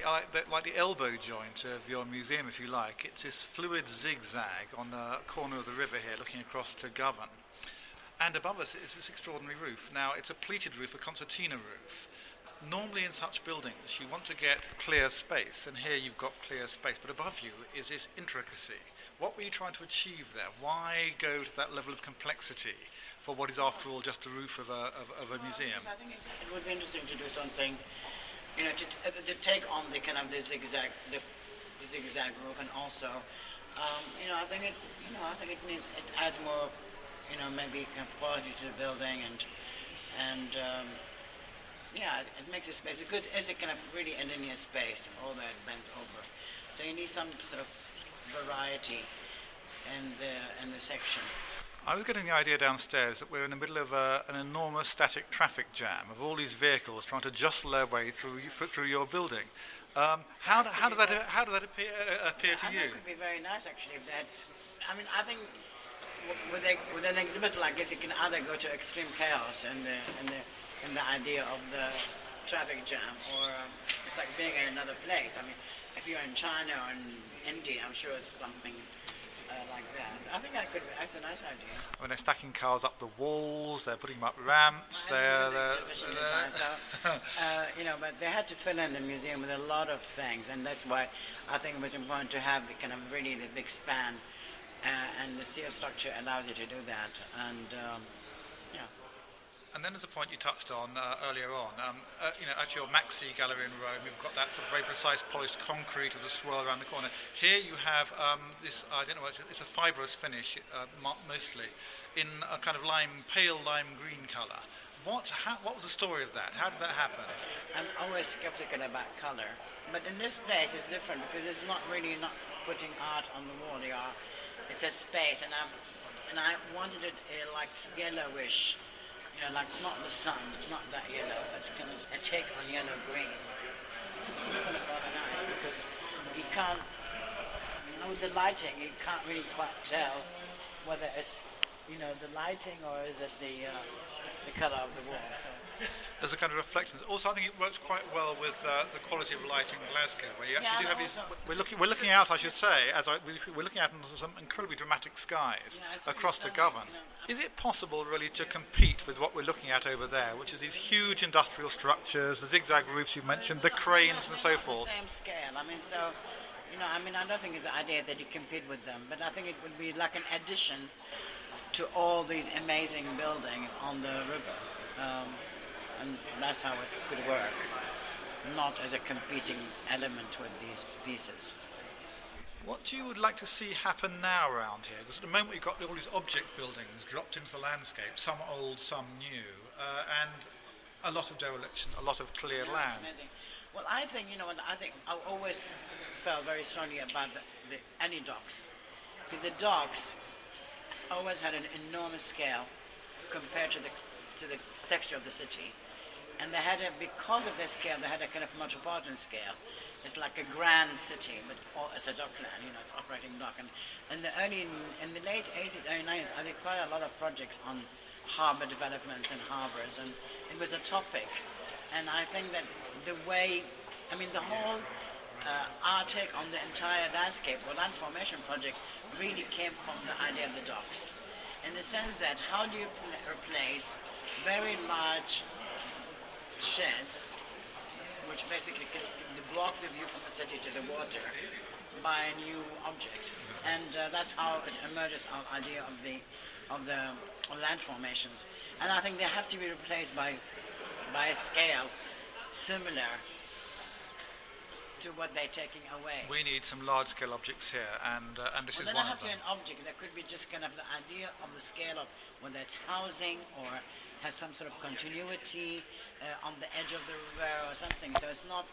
like the elbow joint of your museum, if you like. It's this fluid zigzag on the corner of the river here, looking across to Govan. And above us is this extraordinary roof. Now, it's a pleated roof, a concertina roof. Normally in such buildings, you want to get clear space, and here you've got clear space, but above you is this intricacy. What were you trying to achieve there? Why go to that level of complexity for what is, after all, just the roof of a museum? I think it would be interesting to do something, to take on the kind of the zigzag roof, and also, I think it adds more, maybe kind of quality to the building, and it makes the space. The good is a kind of really a linear space, all that bends over. So you need some sort of variety in the section. I was getting the idea downstairs that we're in the middle of an enormous static traffic jam of all these vehicles trying to jostle their way through your building. How does that appear to you? That could be very nice, actually. I think with an exhibit like this, you can either go to extreme chaos and the idea of the traffic jam, or it's like being in another place. I mean, if you're in China or in India, I'm sure it's something like that. I think that's a nice idea. When they're stacking cars up the walls, they're putting up ramps. But they had to fill in the museum with a lot of things, and that's why I think it was important to have the kind of really the big span, and the seal structure allows you to do that. And then there's a point you touched on earlier on. At your Maxi Gallery in Rome, you've got that sort of very precise polished concrete of the swirl around the corner. Here you have this, I don't know what it's a fibrous finish, mostly, in a kind of pale lime green colour. What was the story of that? How did that happen? I'm always skeptical about colour, but in this place it's different because it's not putting art on the wall. It's a space, and I wanted it like yellowish. Like not the sun, not that yellow, but kind of a take on yellow-green. It's kind of rather nice because you can't, with the lighting, you can't really quite tell whether it's, the lighting or is it the colour of the wall. So. There's a kind of reflection. Also, I think it works quite well with the quality of lighting in Glasgow, where you actually do have these. We're looking out, I should say, we're looking out into some incredibly dramatic skies across to Govan. Is it possible, really, to compete with what we're looking at over there, which is these huge industrial structures, the zigzag roofs you've mentioned, the cranes and so forth? The same scale. I don't think it's the idea that you compete with them, but I think it would be like an addition to all these amazing buildings on the river. And that's how it could work, not as a competing element with these pieces. What you would like to see happen now around here? Because at the moment we've got all these object buildings dropped into the landscape, some old, some new, and a lot of dereliction, a lot of clear land. That's amazing. Well, I think I always felt very strongly about the any docks, because the docks always had an enormous scale compared to the texture of the city. And they had because of their scale, they had a kind of metropolitan scale. It's like a grand city, but it's a dockland, it's operating dock. And in the late 80s, early 90s, I did quite a lot of projects on harbour developments and harbours, and it was a topic. And I think that the whole our take on the entire landscape or land formation project really came from the idea of the docks. In the sense that how do you replace very large sheds, which basically can block the view from the city to the water, by a new object, and that's how it emerges our idea of the land formations. And I think they have to be replaced by a scale similar to what they're taking away. We need some large-scale objects here, and this is one of them. Well, then I have to an object that could be just kind of the idea of the scale of whether it's housing or has some sort of continuity on the edge of the river or something. So it's not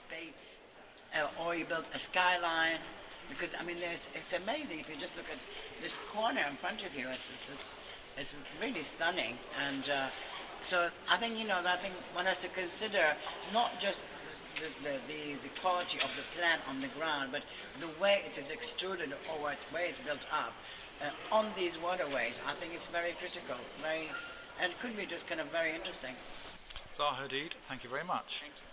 or you build a skyline, because it's amazing if you just look at this corner in front of you. It's really stunning, and so I think one has to consider not just the quality of the plan on the ground, but the way it is extruded or the way it's built up on these waterways. I think it's very critical, and it could be just kind of very interesting. Zaha Hadid, thank you very much. Thank you.